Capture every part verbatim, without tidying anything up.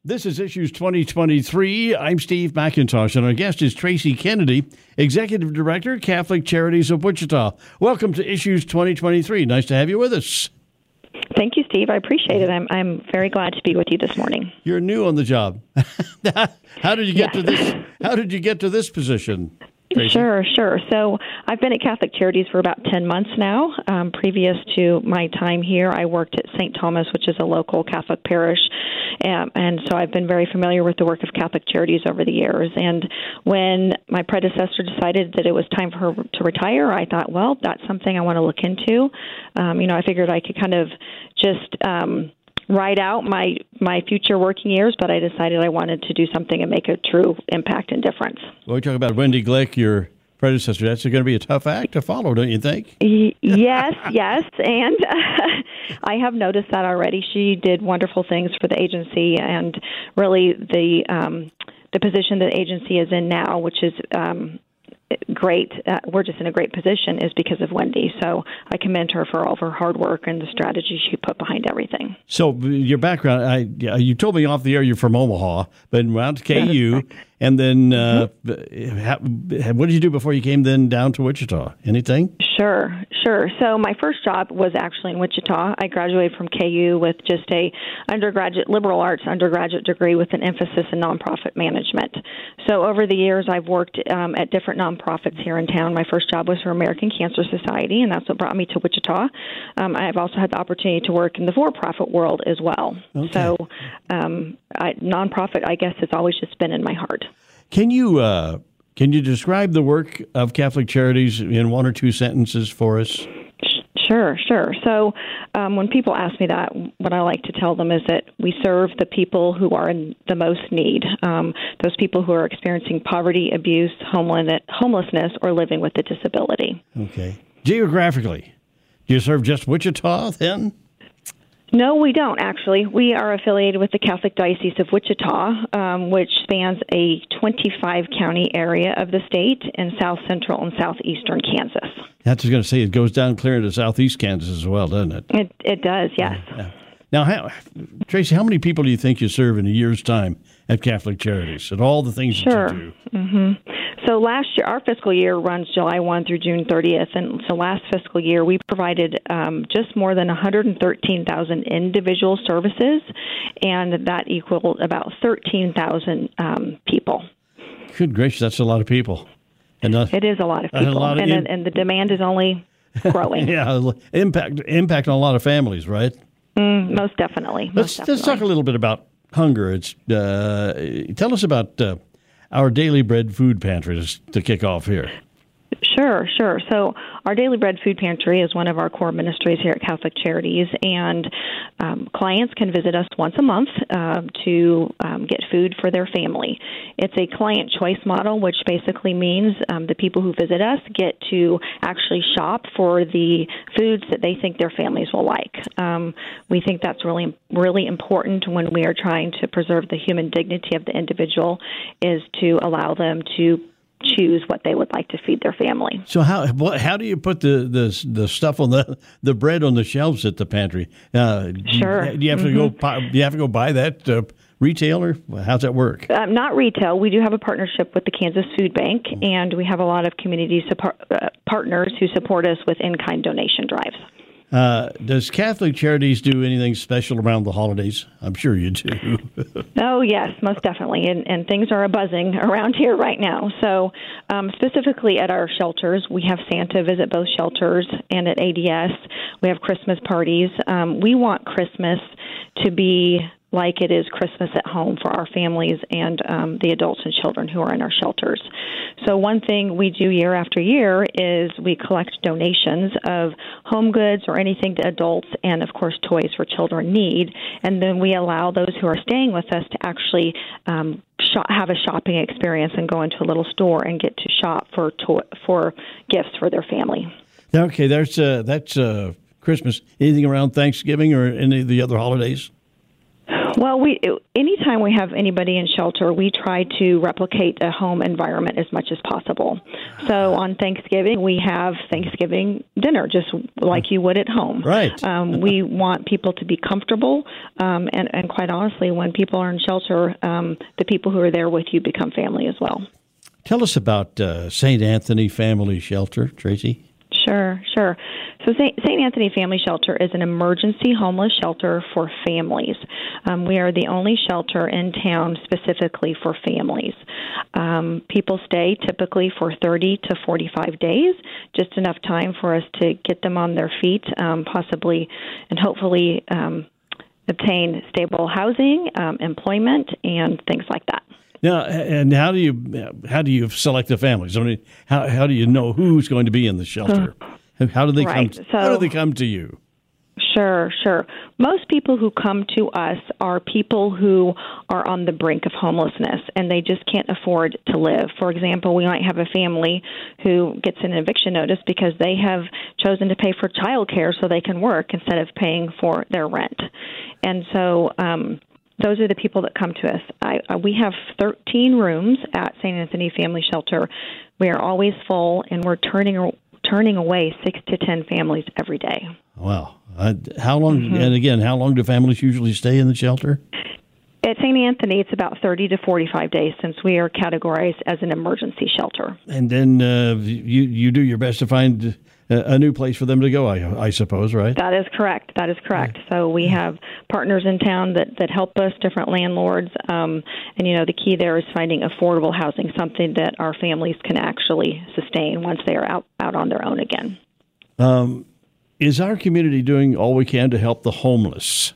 This is Issues twenty twenty-three. I'm Steve McIntosh, and our guest is Tracy Kennedy, Executive Director, Catholic Charities of Wichita. Welcome to Issues twenty twenty-three. Nice to have you with us. Thank you, Steve. I appreciate it. I'm I'm very glad to be with you this morning. You're new on the job. How did you get Yes. to this? How did you get to this position, Tracy? Sure, sure. So I've been at Catholic Charities for about ten months now. Um, previous to my time here, I worked at Saint Thomas, which is a local Catholic parish. Um, and so I've been very familiar with the work of Catholic Charities over the years. And when my predecessor decided that it was time for her to retire, I thought, well, that's something I want to look into. Um, you know, I figured I could kind of just um, ride out my, my future working years, but I decided I wanted to do something and make a true impact and difference. Well, we talk about Wendy Glick, your predecessor. That's going to be a tough act to follow, don't you think? Y- yes, yes, and uh, I have noticed that already. She did wonderful things for the agency, and really the um, the position that the agency is in now, which is um, great. Uh, we're just in a great position, is because of Wendy. So I commend her for all of her hard work and the strategy she put behind everything. So your background, I you told me off the air you're from Omaha, but went to K U, and then uh, mm-hmm. what did you do before you came then down to Wichita? Anything? Sure, sure. So my first job was actually in Wichita. I graduated from K U with just a undergraduate liberal arts undergraduate degree with an emphasis in nonprofit management. So over the years, I've worked um, at different nonprofits here in town. My first job was for American Cancer Society, and that's what brought me to Wichita. Um, I've also had the opportunity to work in the for-profit world as well. Okay. So um, I, nonprofit, I guess, has always just been in my heart. Can you uh, can you describe the work of Catholic Charities in one or two sentences for us? Sure, sure. So um, when people ask me that, what I like to tell them is that we serve the people who are in the most need, um, those people who are experiencing poverty, abuse, homelessness, or living with a disability. Okay. Geographically, do you serve just Wichita then? No, we don't, actually. We are affiliated with the Catholic Diocese of Wichita, um, which spans a twenty-five county area of the state in south central and southeastern Kansas. That's going to say it goes down clear into southeast Kansas as well, doesn't it? It, it does, yes. Yeah. Now, how, Tracy, how many people do you think you serve in a year's time at Catholic Charities and all the things sure. that you do? Mm-hmm. So last year, our fiscal year runs July first through June thirtieth, and so last fiscal year we provided um, just more than one hundred thirteen thousand individual services, and that equaled about thirteen thousand um, people. Good gracious, that's a lot of people. And uh, it is a lot of people, lot of and, in- and the demand is only growing. yeah, impact impact on a lot of families, right? Mm, most definitely. Most let's definitely. let's talk a little bit about hunger. It's uh, tell us about uh, our Daily Bread food pantry to, to kick off here. Sure, sure. So our Daily Bread Food Pantry is one of our core ministries here at Catholic Charities, and um, clients can visit us once a month uh, to um, get food for their family. It's a client choice model, which basically means um, the people who visit us get to actually shop for the foods that they think their families will like. Um, we think that's really, really important when we are trying to preserve the human dignity of the individual, is to allow them to choose what they would like to feed their family. So how what, how do you put the, the the stuff on the the bread on the shelves at the pantry? Uh, sure. Do you, do you have mm-hmm. to go? Do you have to go buy that uh, retailer? How's that work? Um, not retail. We do have a partnership with the Kansas Food Bank, mm-hmm. and we have a lot of community support, uh, partners who support us with in-kind donation drives. Uh, does Catholic Charities do anything special around the holidays? I'm sure you do. Oh, yes, most definitely. And, and things are a-buzzing around here right now. So um, specifically at our shelters, we have Santa visit both shelters, and at A D S, we have Christmas parties. Um, we want Christmas to be like it is Christmas at home for our families and um, the adults and children who are in our shelters. So one thing we do year after year is we collect donations of home goods or anything that adults and, of course, toys for children need, and then we allow those who are staying with us to actually um, shop, have a shopping experience and go into a little store and get to shop for to- for gifts for their family. Okay, there's uh, that's uh, Christmas. Anything around Thanksgiving or any of the other holidays? Well, we anytime we have anybody in shelter, we try to replicate a home environment as much as possible. So on Thanksgiving, we have Thanksgiving dinner, just like you would at home. Right. Um, we want people to be comfortable, um, and, and quite honestly, when people are in shelter, um, the people who are there with you become family as well. Tell us about uh, Saint Anthony Family Shelter, Tracy. Sure, sure. So Saint Anthony Family Shelter is an emergency homeless shelter for families. Um, we are the only shelter in town specifically for families. Um, people stay typically for thirty to forty-five days, just enough time for us to get them on their feet, um, possibly and hopefully um, obtain stable housing, um, employment, and things like that. Now, and how do you how do you select the families? I mean, how how do you know who's going to be in the shelter? How do they right. come? To, so, how do they come to you? Sure, sure. Most people who come to us are people who are on the brink of homelessness and they just can't afford to live. For example, we might have a family who gets an eviction notice because they have chosen to pay for childcare so they can work instead of paying for their rent. And so um, those are the people that come to us. I, uh, we have thirteen rooms at Saint Anthony Family Shelter. We are always full, and we're turning turning away six to ten families every day. Wow. Uh, how long, mm-hmm. and again, how long do families usually stay in the shelter? At Saint Anthony, it's about thirty to forty-five days since we are categorized as an emergency shelter. And then uh, you, you do your best to find a, a new place for them to go, I, I suppose, right? That is correct. That is correct. Yeah. So we have partners in town that, that help us, different landlords. Um, and, you know, the key there is finding affordable housing, something that our families can actually sustain once they are out, out on their own again. Um, is our community doing all we can to help the homeless?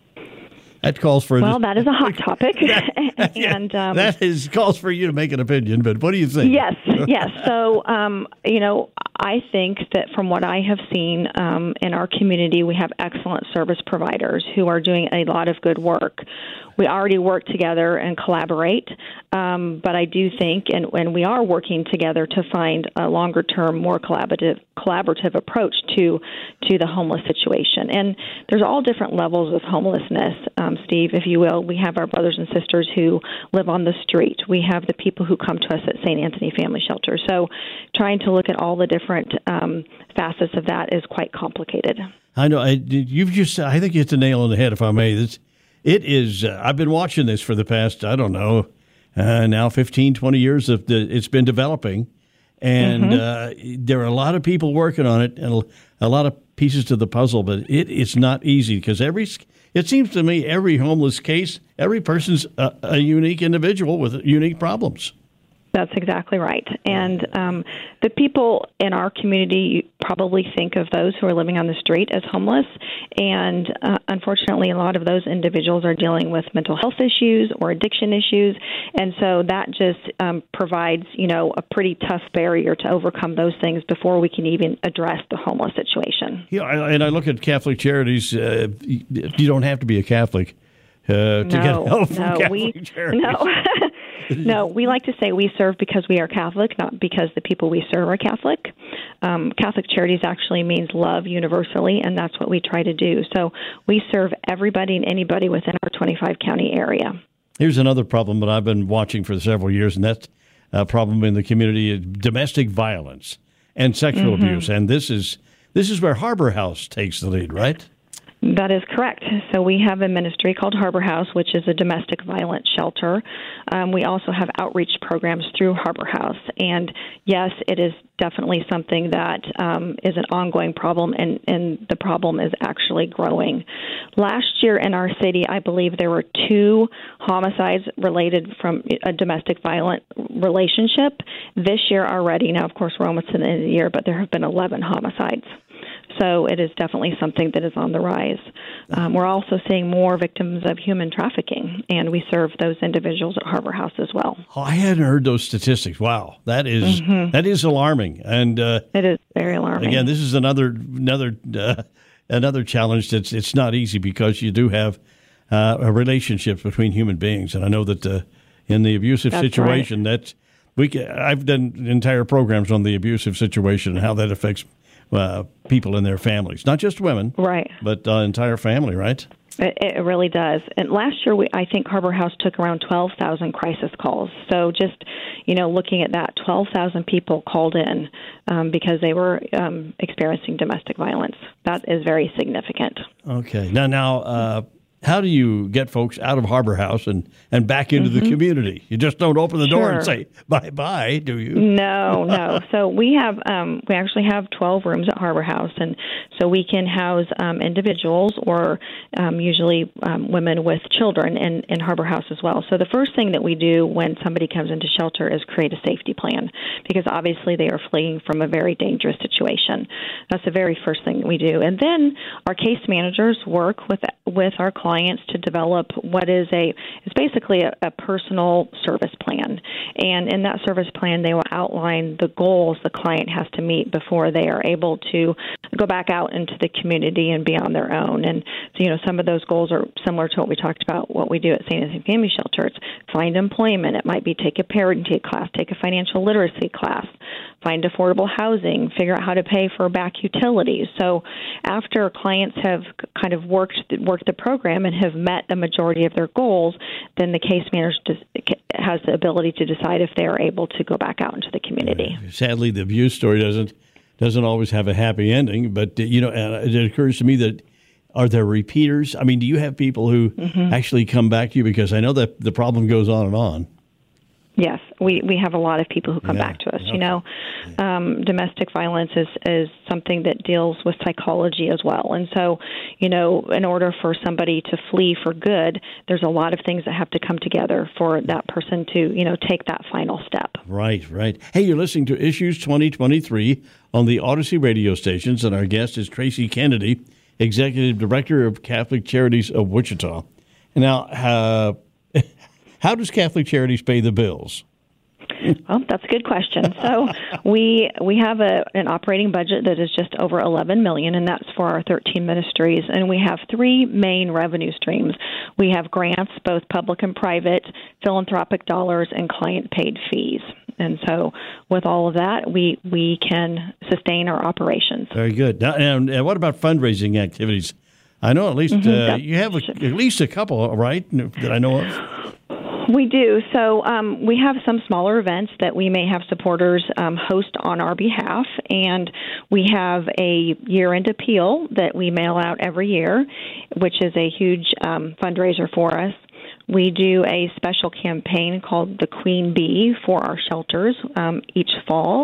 That calls for well. That is a hot topic, that, and um, that is calls for you to make an opinion. But what do you think? Yes, yes. So, um, you know, I think that from what I have seen um, in our community, we have excellent service providers who are doing a lot of good work. We already work together and collaborate, um, but I do think, and, and we are working together to find a longer-term, more collaborative collaborative approach to to the homeless situation. And there's all different levels of homelessness, um, Steve, if you will. We have our brothers and sisters who live on the street. We have the people who come to us at Saint Anthony Family Shelter. So trying to look at all the different um, facets of that is quite complicated. I know. I, you've just, I think you hit the nail on the head, if I may. This, it is, uh, I've been watching this for the past, I don't know, uh, now fifteen, twenty years of the, it's been developing. And mm-hmm. uh, there are a lot of people working on it and a lot of pieces to the puzzle, but it, it's not easy because every, it seems to me every homeless case, every person's a, a unique individual with unique problems. That's exactly right. And um, the people in our community probably think of those who are living on the street as homeless. And uh, unfortunately, a lot of those individuals are dealing with mental health issues or addiction issues. And so that just um, provides, you know, a pretty tough barrier to overcome those things before we can even address the homeless situation. Yeah, and I look at Catholic Charities. Uh, you don't have to be a Catholic uh, to no, get help from no, Catholic we, Charities. No. No, we like to say we serve because we are Catholic, not because the people we serve are Catholic. Um, Catholic Charities actually means love universally, and that's what we try to do. So we serve everybody and anybody within our twenty-five county area. Here's another problem that I've been watching for several years, and that's a problem in the community: domestic violence and sexual mm-hmm. abuse. And this is this is where Harbor House takes the lead, right? That is correct. So we have a ministry called Harbor House, which is a domestic violence shelter. Um, we also have outreach programs through Harbor House. And yes, it is definitely something that um, is an ongoing problem, and, and the problem is actually growing. Last year in our city, I believe there were two homicides related from a domestic violent relationship. This year already, now of course we're almost to the end of the year, but there have been eleven homicides. So it is definitely something that is on the rise. Um, we're also seeing more victims of human trafficking, and we serve those individuals at Harbor House as well. Oh, I hadn't heard those statistics. Wow, that is mm-hmm. that is alarming. And uh, it is very alarming. Again, this is another another uh, another challenge. That's it's not easy because you do have uh, relationships between human beings, and I know that uh, in the abusive that's situation, right. that's we. Can, I've done entire programs on the abusive situation and how that affects Uh, people in their families, not just women, right? But uh, entire family, right? It, it really does. And last year, we, I think Harbor House took around twelve thousand crisis calls. So just, you know, looking at that, twelve thousand people called in um, because they were um, experiencing domestic violence. That is very significant. Okay. Now, now, uh, how do you get folks out of Harbor House and, and back into mm-hmm. the community? You just don't open the door sure. and say bye-bye, do you? No, no. So we have um, we actually have twelve rooms at Harbor House, and so we can house um, individuals or um, usually um, women with children in, in Harbor House as well. So the first thing that we do when somebody comes into shelter is create a safety plan, because obviously they are fleeing from a very dangerous situation. That's the very first thing that we do. And then our case managers work with with our clients to develop what is a, it's basically a, a personal service plan. And in that service plan, they will outline the goals the client has to meet before they are able to go back out into the community and be on their own. And so, you know, some of those goals are similar to what we talked about, what we do at Saint Anthony Family Shelter. It's find employment. It might be take a parenting class, take a financial literacy class, find affordable housing, figure out how to pay for back utilities. So after clients have kind of worked worked the program and have met the majority of their goals, then the case manager has the ability to decide if they are able to go back out into the community. Uh, sadly, the abuse story doesn't doesn't always have a happy ending, but you know, it occurs to me that are there repeaters? I mean, do you have people who mm-hmm. actually come back to you? Because I know that the problem goes on and on. Yes, we, we have a lot of people who come yeah. back to us. Okay. You know, um, domestic violence is, is something that deals with psychology as well. And so, you know, in order for somebody to flee for good, there's a lot of things that have to come together for that person to, you know, take that final step. Right, right. Hey, you're listening to Issues twenty twenty-three on the Odyssey radio stations, and our guest is Tracy Kennedy, Executive Director of Catholic Charities of Wichita. Now, uh, how does Catholic Charities pay the bills? Well, that's a good question. So we we have a, an operating budget that is just over eleven million dollars, and that's for our thirteen ministries. And we have three main revenue streams. We have grants, both public and private, philanthropic dollars, and client-paid fees. And so with all of that, we, we can sustain our operations. Very good. Now, and, and what about fundraising activities? I know at least mm-hmm. uh, you have a, at least a couple, right, that I know of? We do. So um, we have some smaller events that we may have supporters um, host on our behalf, and we have a year-end appeal that we mail out every year, which is a huge um, fundraiser for us. We do a special campaign called the Queen Bee for our shelters um, each fall,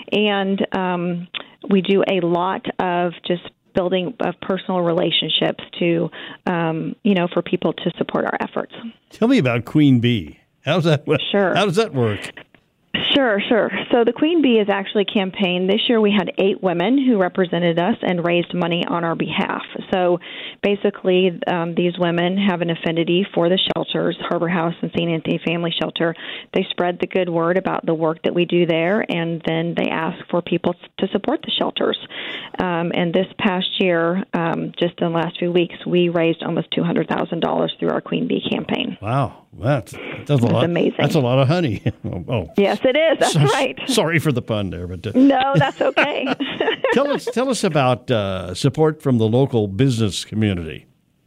and um, we do a lot of just building of personal relationships to, um, you know, for people to support our efforts. Tell me about Queen Bee. How's that? Sure. How does that work? Sure, sure. So the Queen Bee is actually campaigned. This year we had eight women who represented us and raised money on our behalf. So basically um, these women have an affinity for the shelters, Harbor House and Saint Anthony Family Shelter. They spread the good word about the work that we do there, and then they ask for people to support the shelters. Um, and this past year, um, just in the last few weeks, we raised almost two hundred thousand dollars through our Queen Bee campaign. Wow. That's, that's, a that's lot. amazing. That's a lot of honey. oh, oh. Yes, it is. That's so, right. Sorry for the pun there, but uh, no, that's okay. tell us, tell us about uh, support from the local business community.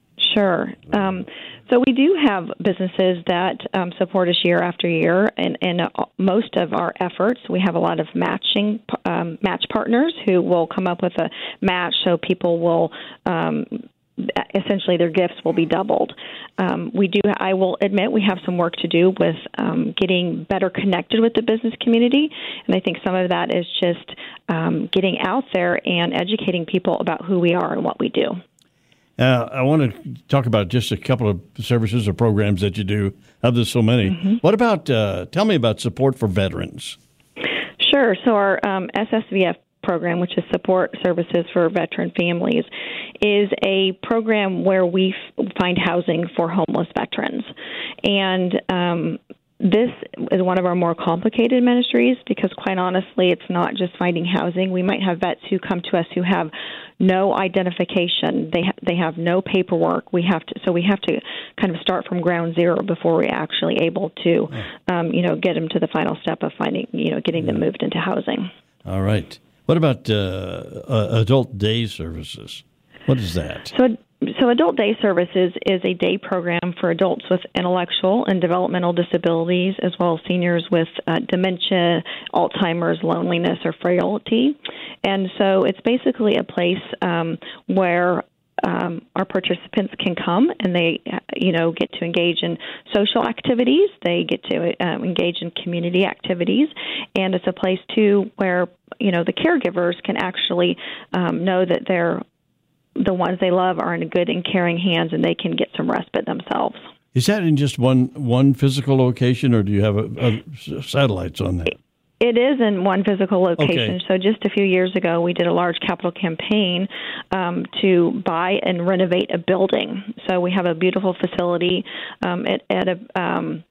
Sure. Um, so we do have businesses that um, support us year after year, and in uh, most of our efforts, we have a lot of matching um, match partners who will come up with a match, so people will. Um, Essentially, their gifts will be doubled. Um, we do. I will admit we have some work to do with um, getting better connected with the business community, and I think some of that is just um, getting out there and educating people about who we are and what we do. Uh, I want to talk about just a couple of services or programs that you do. Of there's so many. Mm-hmm. What about? Uh, tell me about support for veterans. Sure. So our um, S S V F program, which is Support Services for Veteran Families, is a program where we f- find housing for homeless veterans. And um, this is one of our more complicated ministries because, quite honestly, it's not just finding housing. We might have vets who come to us who have no identification. They ha- they have no paperwork. We have to, so we have to kind of start from ground zero before we're actually able to, um, you know, get them to the final step of finding, you know, getting them moved into housing. All right. What about uh, uh, adult day services? What is that? So So Adult Day Services is a day program for adults with intellectual and developmental disabilities, as well as seniors with uh, dementia, Alzheimer's, loneliness, or frailty. And so it's basically a place um, where Um, our participants can come and they, you know, get to engage in social activities. They get to um, engage in community activities, and it's a place too where, you know, the caregivers can actually um, know that they're the ones they love are in good and caring hands, and they can get some respite themselves. Is that in just one one physical location, or do you have a, a satellites on that? It is in one physical location. Okay. So just a few years ago, we did a large capital campaign um, to buy and renovate a building. So we have a beautiful facility um, at, at a um,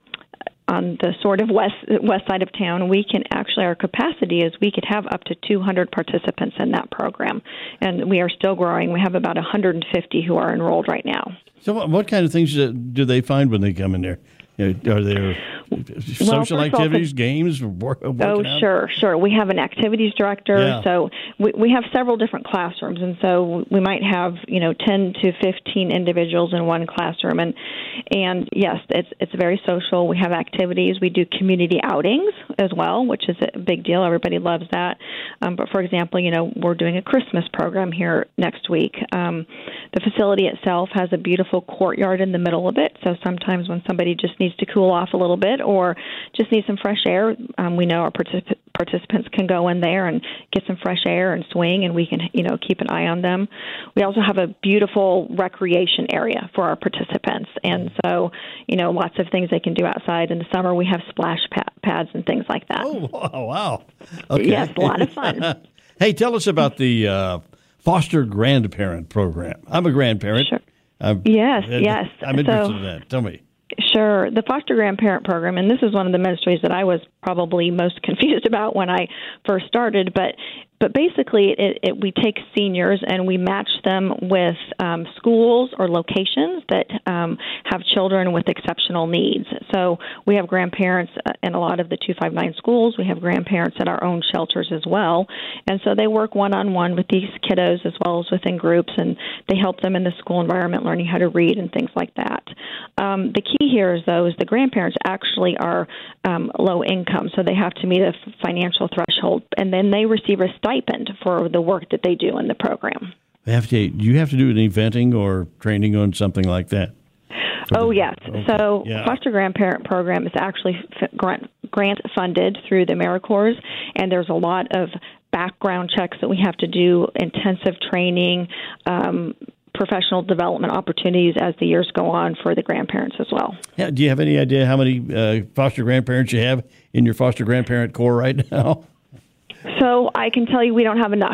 on the sort of west west side of town. We can actually, our capacity is we could have up to two hundred participants in that program, and we are still growing. We have about one hundred fifty who are enrolled right now. So what, what kind of things do they find when they come in there? Are there social well, activities, all, games? Work, oh, out? sure, sure. We have an activities director, yeah. so we, we have several different classrooms, and so we might have, you know, ten to fifteen individuals in one classroom, and and yes, it's it's very social. We have activities. We do community outings as well, which is a big deal. Everybody loves that. Um, but for example, you know, we're doing a Christmas program here next week. Um, the facility itself has a beautiful courtyard in the middle of it, so sometimes when somebody just needs to cool off a little bit or just need some fresh air, um, we know our particip- participants can go in there and get some fresh air and swing, and we can, you know, keep an eye on them. We also have a beautiful recreation area for our participants, and so, you know, lots of things they can do outside. In the summer, we have splash pa- pads and things like that. Oh, wow. wow. Okay. Yes, a lot of fun. Hey, tell us about the uh, foster grandparent program. I'm a grandparent. Sure. I'm, yes, yes. I'm interested so, in that. Tell me. Sure. The foster grandparent program, and this is one of the ministries that I was probably most confused about when I first started, but but basically it, it, we take seniors and we match them with um, schools or locations that um, have children with exceptional needs. So we have grandparents in a lot of the two five nine schools. We have grandparents at our own shelters as well. And so they work one-on-one with these kiddos as well as within groups, and they help them in the school environment learning how to read and things like that. Um, the key here is, though, is the grandparents actually are um, low income, so they have to meet a financial threshold, and then they receive a stipend for the work that they do in the program. They have to, do you have to do any eventing or training on something like that? Oh, the, yes. okay. So yeah. foster grandparent program is actually grant, grant funded through the AmeriCorps, and there's a lot of background checks that we have to do, intensive training, um, professional development opportunities as the years go on for the grandparents as well. Yeah. Do you have any idea how many uh, foster grandparents you have in your foster grandparent corps right now? So I can tell you we don't have enough.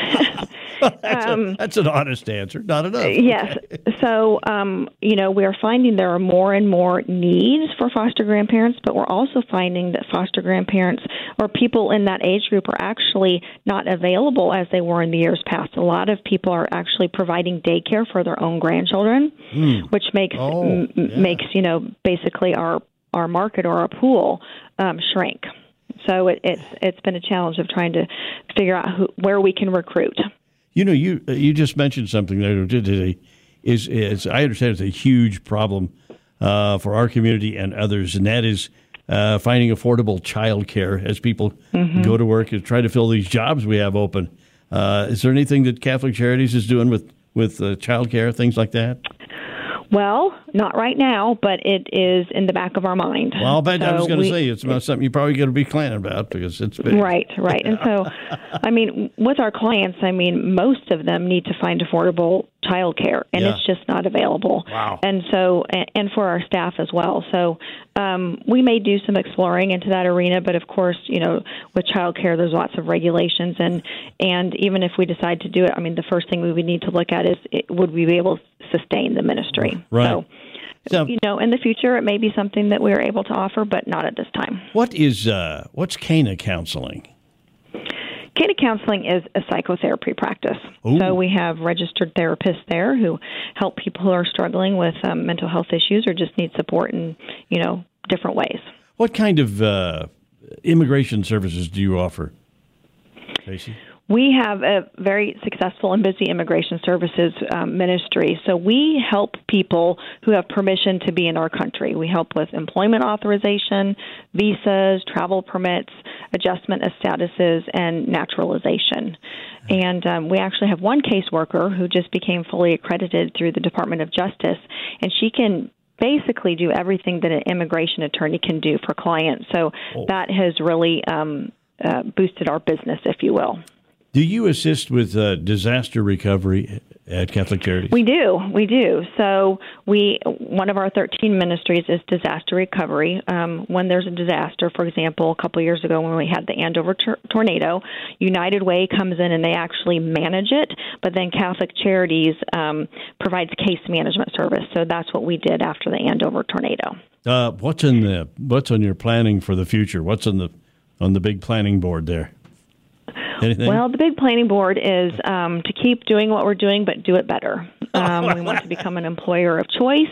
that's, um, a, that's an honest answer. Not enough. Yes. Okay. So, um, you know, we're finding there are more and more needs for foster grandparents, but we're also finding that foster grandparents or people in that age group are actually not available as they were in the years past. A lot of people are actually providing daycare for their own grandchildren, mm. which makes oh, m- yeah. makes, you know, basically our, our market or our pool um, shrink. So it, it's it's been a challenge of trying to figure out who, where we can recruit. You know, you you just mentioned something there today. Is is I understand it's a huge problem uh, for our community and others, and that is uh, finding affordable child care as people mm-hmm. go to work and try to fill these jobs we have open. Uh, is there anything that Catholic Charities is doing with with uh, child care, things like that? Well, not right now, but it is in the back of our mind. Well, but so I was going to say it's about it, something you probably got to be planning about because it's big. Right, right. And so, I mean, with our clients, I mean, most of them need to find affordable child care, and yeah. it's just not available. Wow. And so, and, and for our staff as well. So um, we may do some exploring into that arena, but of course, you know, with child care, there's lots of regulations, and, and even if we decide to do it, I mean, the first thing we would need to look at is, it, would we be able to sustain the ministry? Right. So, So, you know, in the future, it may be something that we are able to offer, but not at this time. What is uh, what's Cana Counseling? Cana Counseling is a psychotherapy practice. Ooh. So we have registered therapists there who help people who are struggling with um, mental health issues or just need support in, you know, different ways. What kind of uh, immigration services do you offer, Tracy? We have a very successful and busy immigration services um, ministry. So we help people who have permission to be in our country. We help with employment authorization, visas, travel permits, adjustment of statuses, and naturalization. And um, we actually have one caseworker who just became fully accredited through the Department of Justice, and she can basically do everything that an immigration attorney can do for clients. So oh. that has really um, uh, boosted our business, if you will. Do you assist with uh, disaster recovery at Catholic Charities? We do. We do. So we one of our thirteen ministries is disaster recovery. Um, when there's a disaster, for example, a couple of years ago when we had the Andover tor- tornado, United Way comes in and they actually manage it, but then Catholic Charities um, provides case management service. So that's what we did after the Andover tornado. Uh, what's in the what's on your planning for the future? What's on the on the big planning board there? Anything? Well, the big planning board is um, to keep doing what we're doing, but do it better. Um, we want to become an employer of choice,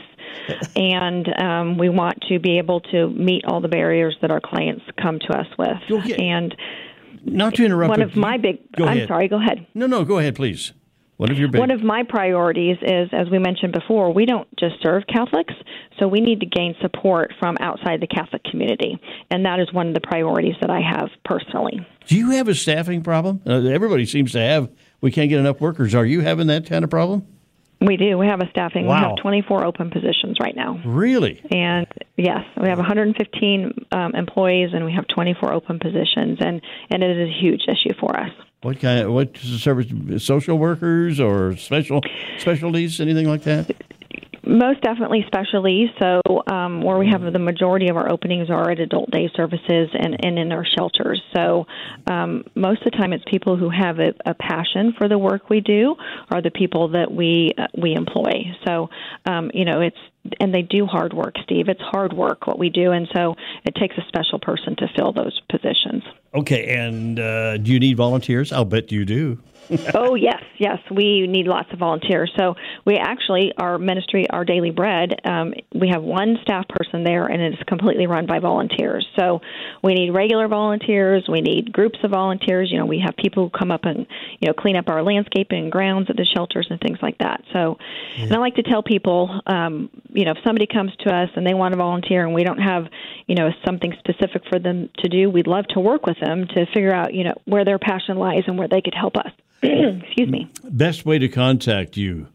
and um, we want to be able to meet all the barriers that our clients come to us with. Okay. And not to interrupt, one of my big. Go I'm ahead. sorry. Go ahead. No, no. Go ahead, please. One of your big. One of my priorities is, as we mentioned before, we don't just serve Catholics, so we need to gain support from outside the Catholic community, and that is one of the priorities that I have personally. Do you have a staffing problem? Uh, everybody seems to have. We can't get enough workers. Are you having that kind of problem? We do. We have a staffing. Wow. We have twenty-four open positions right now. Really? And yes, we have one hundred fifteen um, employees, and we have twenty-four open positions, and, and it is a huge issue for us. What kind of, what service, social workers or special specialties, anything like that? Most definitely specialties. So um, where we have the majority of our openings are at adult day services and, and in our shelters. So um, most of the time it's people who have a, a passion for the work we do are the people that we uh, we employ. So, um, you know, it's and they do hard work, Steve. It's hard work what we do, and so it takes a special person to fill those positions. Okay, and uh, do you need volunteers? I'll bet you do. Oh, yes, yes. We need lots of volunteers. So we actually, our ministry, Our Daily Bread, um, we have one staff person there, and it is completely run by volunteers. So we need regular volunteers. We need groups of volunteers. You know, we have people who come up and, you know, clean up our landscaping and grounds at the shelters and things like that. So, yeah. And I like to tell people, um, you know, if somebody comes to us and they want to volunteer and we don't have, you know, something specific for them to do, we'd love to work with them to figure out, you know, where their passion lies and where they could help us. Excuse me. Best way to contact you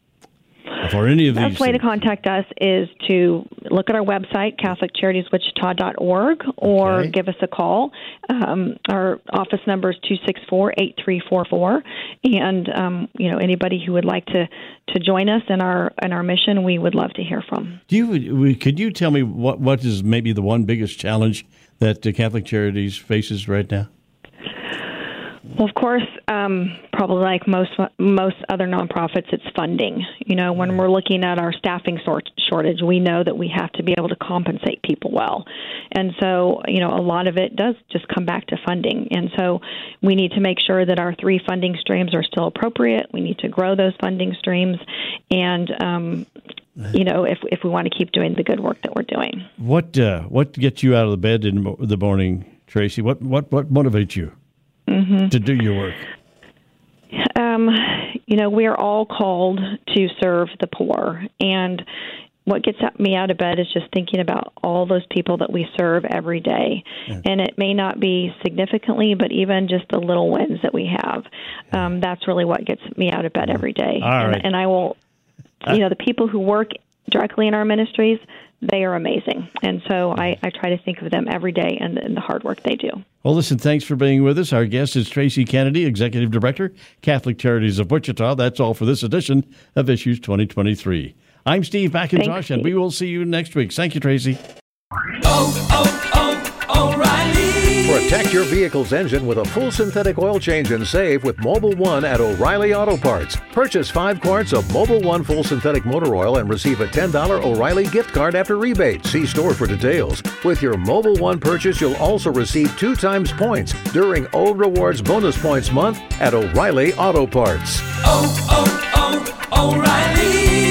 for any of these? Best Best way to contact us is to look at our website, Catholic Charities Wichita dot org, or okay. give us a call. Um, our office number is two six four, eight three four four, and um, you know, anybody who would like to, to join us in our in our mission, we would love to hear from. Do you could you tell me what what is maybe the one biggest challenge that the Catholic Charities faces right now? Well, of course, um, probably like most most other nonprofits, it's funding. You know, when we're looking at our staffing sort- shortage, we know that we have to be able to compensate people well. And so, you know, a lot of it does just come back to funding. And so we need to make sure that our three funding streams are still appropriate. We need to grow those funding streams. And, um, you know, if if we want to keep doing the good work that we're doing. What uh, what gets you out of the bed in the morning, Tracy? What, what, what motivates you? Mm-hmm. To do your work? Um, you know, we are all called to serve the poor. And what gets me out of bed is just thinking about all those people that we serve every day. Yeah. And it may not be significantly, but even just the little wins that we have. Yeah. Um, that's really what gets me out of bed every day. All and, right. and I will, you know, the people who work directly in our ministries, they are amazing. And so I, I try to think of them every day and, and the hard work they do. Well, listen, thanks for being with us. Our guest is Tracy Kennedy, Executive Director, Catholic Charities of Wichita. That's all for this edition of Issues twenty twenty-three. I'm Steve McIntosh, thanks, and we will see you next week. Thank you, Tracy. Oh, oh, oh, O'Reilly. Protect your vehicle's engine with a full synthetic oil change and save with Mobil one at O'Reilly Auto Parts. Purchase five quarts of Mobil one full synthetic motor oil and receive a ten dollars O'Reilly gift card after rebate. See store for details. With your Mobil one purchase, you'll also receive two times points during O Rewards Bonus Points Month at O'Reilly Auto Parts. Oh,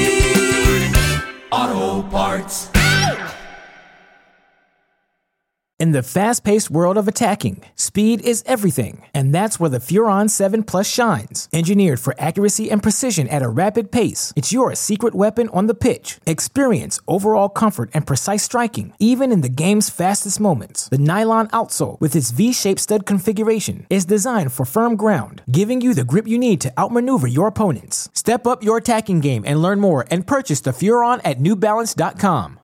oh, oh, O'Reilly Auto Parts. In the fast-paced world of attacking, speed is everything, and that's where the Furon seven Plus shines. Engineered for accuracy and precision at a rapid pace, it's your secret weapon on the pitch. Experience overall comfort and precise striking, even in the game's fastest moments. The nylon outsole, with its V-shaped stud configuration, is designed for firm ground, giving you the grip you need to outmaneuver your opponents. Step up your attacking game and learn more and purchase the Furon at New Balance dot com.